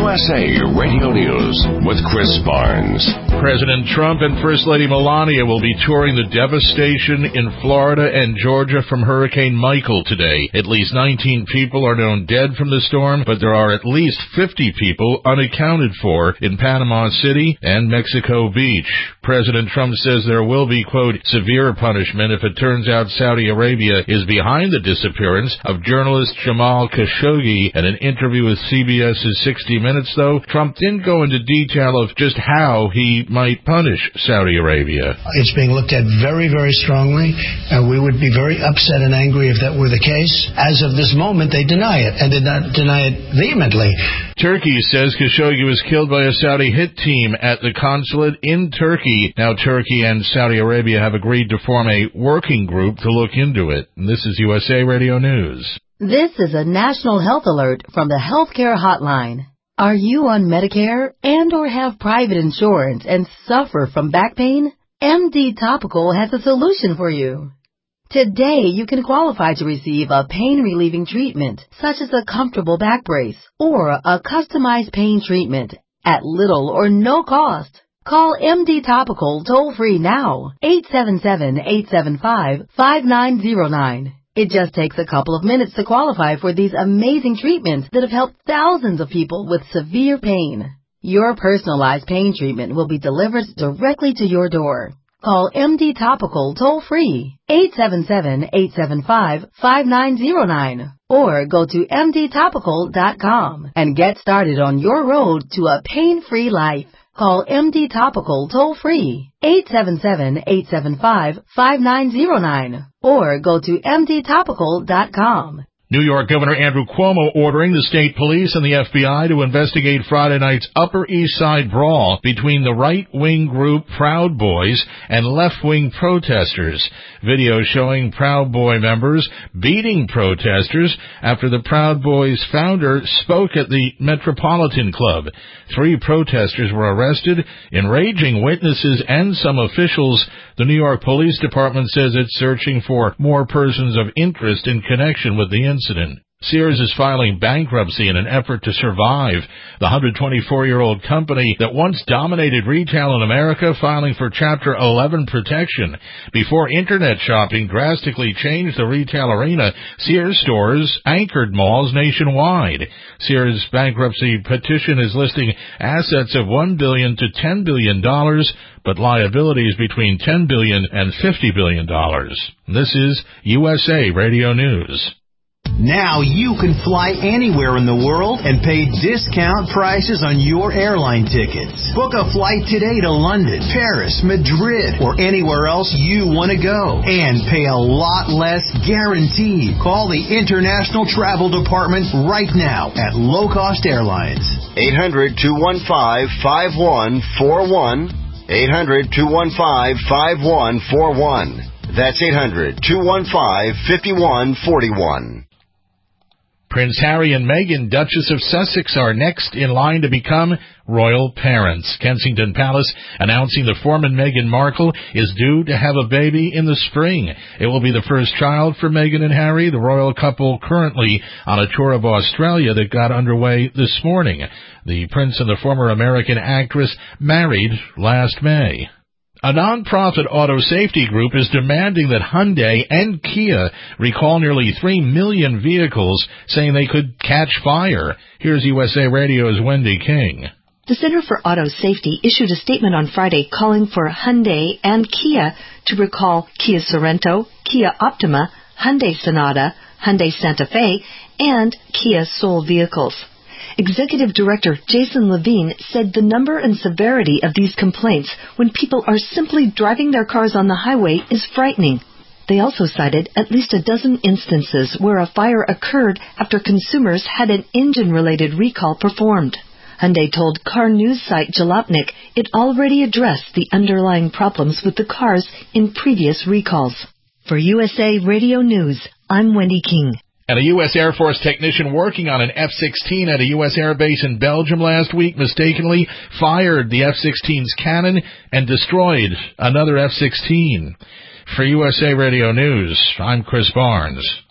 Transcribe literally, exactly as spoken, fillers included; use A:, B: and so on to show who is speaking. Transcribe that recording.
A: S A Radio News with Chris Barnes.
B: President Trump and First Lady Melania will be touring the devastation in Florida and Georgia from Hurricane Michael today. At least nineteen people are known dead from the storm, but there are at least fifty people unaccounted for in Panama City and Mexico Beach. President Trump says there will be, quote, severe punishment if it turns out Saudi Arabia is behind the disappearance of journalist Jamal Khashoggi. In an interview with CBS's sixty minutes, though, Trump didn't go into detail of just how he might punish Saudi Arabia.
C: It's being looked at very, very strongly, and we would be very upset and angry if that were the case. As of this moment, they deny it, and did not deny it vehemently.
B: Turkey says Khashoggi was killed by a Saudi hit team at the consulate in Turkey. Now Turkey and Saudi Arabia have agreed to form a working group to look into it. And this is U S A Radio News.
D: This is a national health alert from the Healthcare Hotline. Are you on Medicare and or have private insurance and suffer from back pain? M D Topical has a solution for you. Today, you can qualify to receive a pain-relieving treatment, such as a comfortable back brace or a customized pain treatment at little or no cost. Call M D Topical toll-free now, eight seven seven, eight seven five, five nine zero nine. It just takes a couple of minutes to qualify for these amazing treatments that have helped thousands of people with severe pain. Your personalized pain treatment will be delivered directly to your door. Call M D Topical toll-free, eight seven seven, eight seven five, five nine zero nine, or go to M D topical dot com and get started on your road to a pain-free life. Call M D Topical toll-free, eight seven seven, eight seven five, five nine zero nine, or go to M D topical dot com.
B: New York Governor Andrew Cuomo ordering the state police and the F B I to investigate Friday night's Upper East Side brawl between the right-wing group Proud Boys and left-wing protesters. Video showing Proud Boy members beating protesters after the Proud Boys founder spoke at the Metropolitan Club. Three protesters were arrested. Enraging witnesses and some officials. The New York Police Department says it's searching for more persons of interest in connection with the incident. Sears is filing bankruptcy in an effort to survive. The one hundred twenty-four-year-old company that once dominated retail in America filing for Chapter eleven protection. Before Internet shopping drastically changed the retail arena, Sears stores anchored malls nationwide. Sears' bankruptcy petition is listing assets of one billion dollars to ten billion dollars, but liabilities between ten billion dollars and fifty billion dollars. This is U S A Radio News.
E: Now you can fly anywhere in the world and pay discount prices on your airline tickets. Book a flight today to London, Paris, Madrid, or anywhere else you want to go. And pay a lot less guaranteed. Call the International Travel Department right now at Low Cost Airlines.
F: eight hundred, two one five, five one four one. eight hundred, two one five, five one four one. That's eight hundred, two one five, five one four one.
B: Prince Harry and Meghan, Duchess of Sussex, are next in line to become royal parents. Kensington Palace announcing the former Meghan Markle is due to have a baby in the spring. It will be the first child for Meghan and Harry, the royal couple currently on a tour of Australia that got underway this morning. The prince and the former American actress married last May. A non-profit auto safety group is demanding that Hyundai and Kia recall nearly three million vehicles, saying they could catch fire. Here's U S A Radio's Wendy King.
G: The Center for Auto Safety issued a statement on Friday calling for Hyundai and Kia to recall Kia Sorento, Kia Optima, Hyundai Sonata, Hyundai Santa Fe, and Kia Soul vehicles. Executive Director Jason Levine said the number and severity of these complaints when people are simply driving their cars on the highway is frightening. They also cited at least a dozen instances where a fire occurred after consumers had an engine-related recall performed. Hyundai told car news site Jalopnik it already addressed the underlying problems with the cars in previous recalls. For U S A Radio News, I'm Wendy King.
B: And a U S Air Force technician working on an F sixteen at a U S air base in Belgium last week mistakenly fired the F sixteen's cannon and destroyed another F sixteen. For U S A Radio News, I'm Chris Barnes.